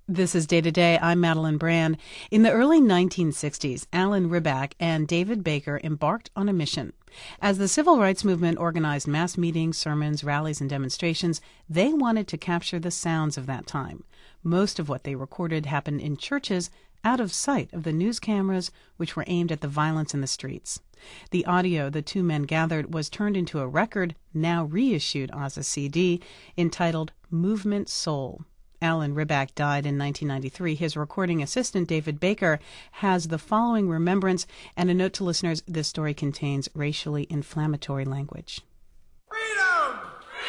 This is Day to Day. I'm Madeline Brand. In the early 1960s, Alan Ribak and David Baker embarked on a mission. As the civil rights movement organized mass meetings, sermons, rallies, and demonstrations, they wanted to capture the sounds of that time. Most of what they recorded happened in churches, out of sight of the news cameras, which were aimed at the violence in the streets. The audio the two men gathered was turned into a record, now reissued as a CD, entitled Movement Soul. Alan Ribak died in 1993. His recording assistant, David Baker, has the following remembrance, and a note to listeners: this story contains racially inflammatory language. Freedom!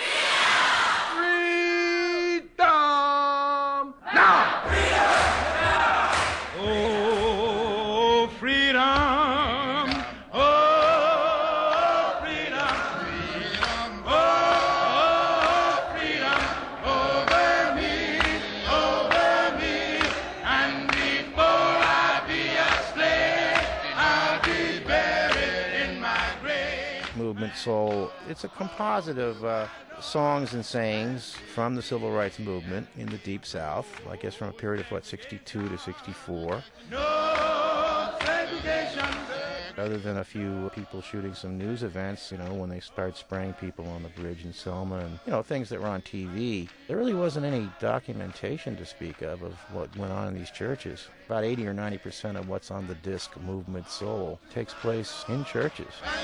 Freedom! Freedom! Now! Freedom! Oh, freedom! Movement Soul. It's a composite of songs and sayings from the civil rights movement in the Deep South, I guess from a period of, 62 to 64. No segregation. Other than a few people shooting some news events, when they started spraying people on the bridge in Selma and, things that were on TV, there really wasn't any documentation to speak of what went on in these churches. About 80 or 90% of what's on the disc Movement Soul takes place in churches.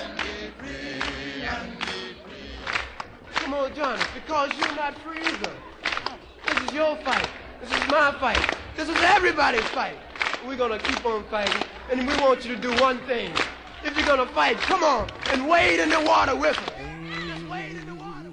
Come on, John, because you're not free either. This is your fight. This is my fight. This is everybody's fight. We're going to keep on fighting, and we want you to do one thing. If you're going to fight, come on and wade in the water with us. Just wade in the water.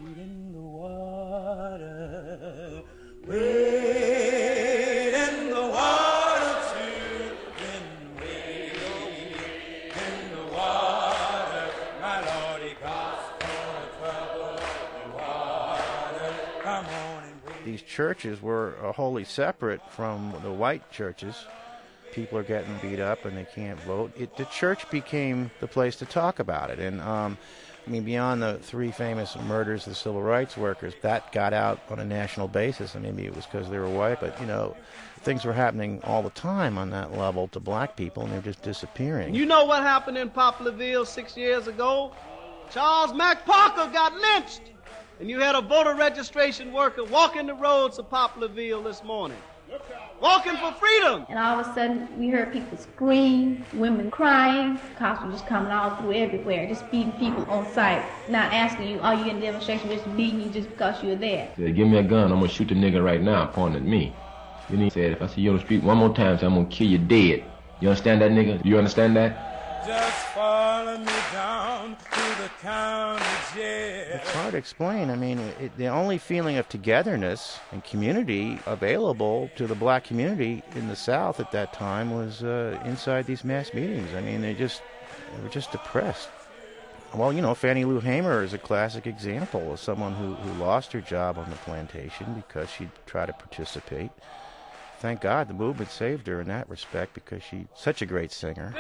Wade in the water, children, wade in the water. My Lord, He God's gonna trouble the water. Come on and wade. These churches were wholly separate from the white churches. People are getting beat up and they can't vote. The church became the place to talk about it. And, beyond the three famous murders of the civil rights workers, that got out on a national basis. And maybe it was because they were white, but, things were happening all the time on that level to black people, and they're just disappearing. You know what happened in Poplarville 6 years ago? Charles Mack Parker got lynched. And you had a voter registration worker walking the roads of Poplarville this morning, walking for freedom. And all of a sudden, we heard people scream, women crying, cops were just coming all through everywhere, just beating people on sight, not asking you, are you in the demonstration, just beating you just because you're there. Said, give me a gun, I'm going to shoot the nigga right now, pointing at me. Then he said, if I see you on the street one more time, I'm going to kill you dead. You understand that, nigga? You understand that? Just follow me down to the county jail. It's hard to explain. The only feeling of togetherness and community available to the black community in the South at that time was inside these mass meetings. They were just depressed. Well, Fannie Lou Hamer is a classic example of someone who lost her job on the plantation because she tried to participate. Thank God the movement saved her in that respect because she's such a great singer.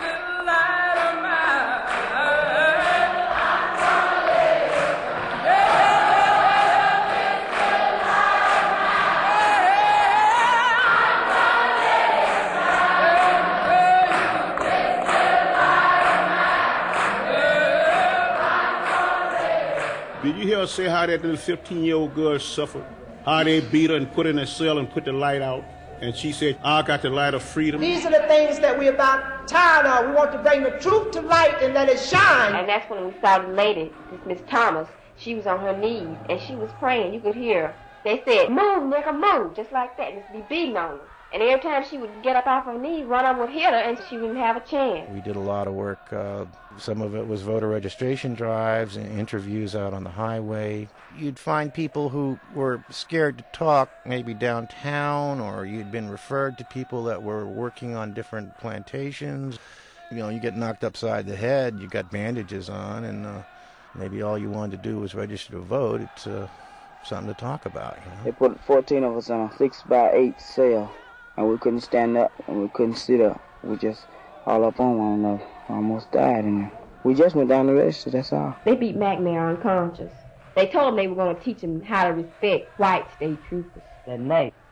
Did you hear her say how that little 15-year-old girl suffered? How they beat her and put her in a cell and put the light out? And she said, I got the light of freedom. These are the things that we're about tired of. We want to bring the truth to light and let it shine. And that's when we saw the lady, this Miss Thomas. She was on her knees, and she was praying. You could hear her. They said, move, nigga, move, just like that, and just be beating on her. And every time she would get up off her knees, one of them would hit her, and she wouldn't have a chance. We did a lot of work. Some of it was voter registration drives and interviews out on the highway. You'd find people who were scared to talk, maybe downtown, or you'd been referred to people that were working on different plantations. You get knocked upside the head, you got bandages on, and maybe all you wanted to do was register to vote. It's something to talk about. They put 14 of us in a 6x8 cell. And we couldn't stand up and we couldn't sit up. We just all up on one another. Almost died in there. We just went down to register, that's all. They beat McNair unconscious. They told him they were going to teach him how to respect white state troopers. That night,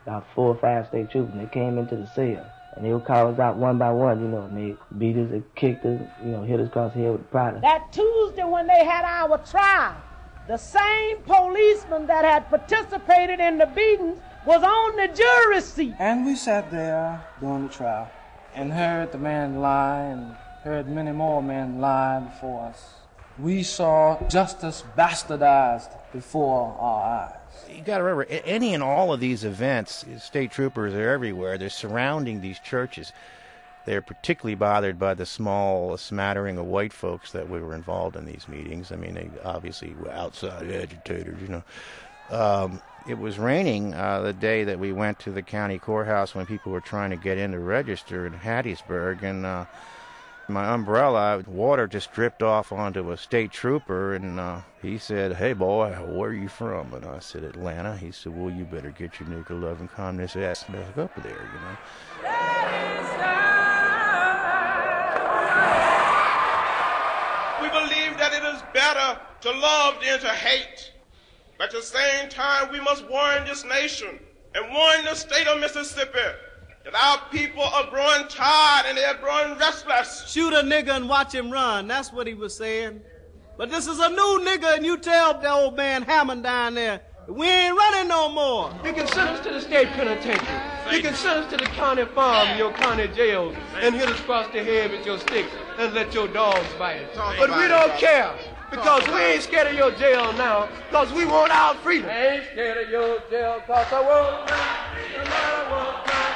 about 4 or 5 state troopers, and they came into the cell. And they would call us out one by one, you know, and they beat us, they kicked us, you know, hit us across the head with product. That Tuesday when they had our trial, the same policeman that had participated in the beatings was on the jury seat. And we sat there during the trial and heard the man lie and heard many more men lie before us. We saw justice bastardized before our eyes. You got to remember, any and all of these events, state troopers are everywhere. They're surrounding these churches. They're particularly bothered by the small smattering of white folks that were involved in these meetings. I mean, they obviously were outside agitators, you know. It was raining the day that we went to the county courthouse when people were trying to get in to register in Hattiesburg, and my umbrella, water just dripped off onto a state trooper, and he said, "Hey, boy, where are you from?" And I said, "Atlanta." He said, "Well, you better get your nickel-loving communist ass back up there, you know." We believe that it is better to love than to hate. But at the same time, we must warn this nation and warn the state of Mississippi that our people are growing tired and they're growing restless. Shoot a nigga and watch him run. That's what he was saying. But this is a new nigga, and you tell the old man Hammond down there, we ain't running no more. You can send us to the state penitentiary. You can send us to the county farm, your county jails, and hit us across the head with your sticks and let your dogs bite. But we don't care, because we ain't scared of your jail now, because we want our freedom. I ain't scared of your jail, because I want mine. I want mine.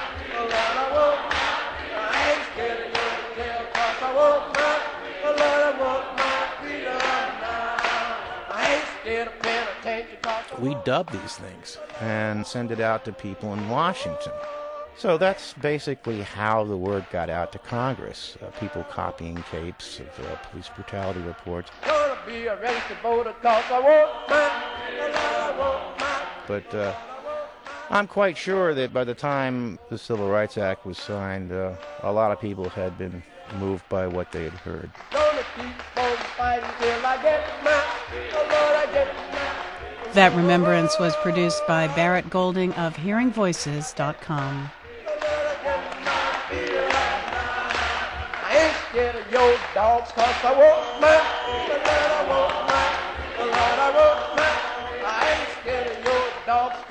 I ain't scared of your jail, because I want mine. I want my freedom now. I ain't scared of penitentiary, because I We dub these things and send it out to people in Washington. So that's basically how the word got out to Congress. People copying tapes of police brutality reports. gonna be a registered voter, because I want mine. I want mine. But I'm quite sure that by the time the Civil Rights Act was signed, a lot of people had been moved by what they had heard. Gonna keep on fighting till I get mine. Oh Lord, I get mine. That remembrance was produced by Barrett Golding of HearingVoices.com. I ain't scared of your dogs, cause I want mine. I want mine. I want mine. I ain't scared of your dogs.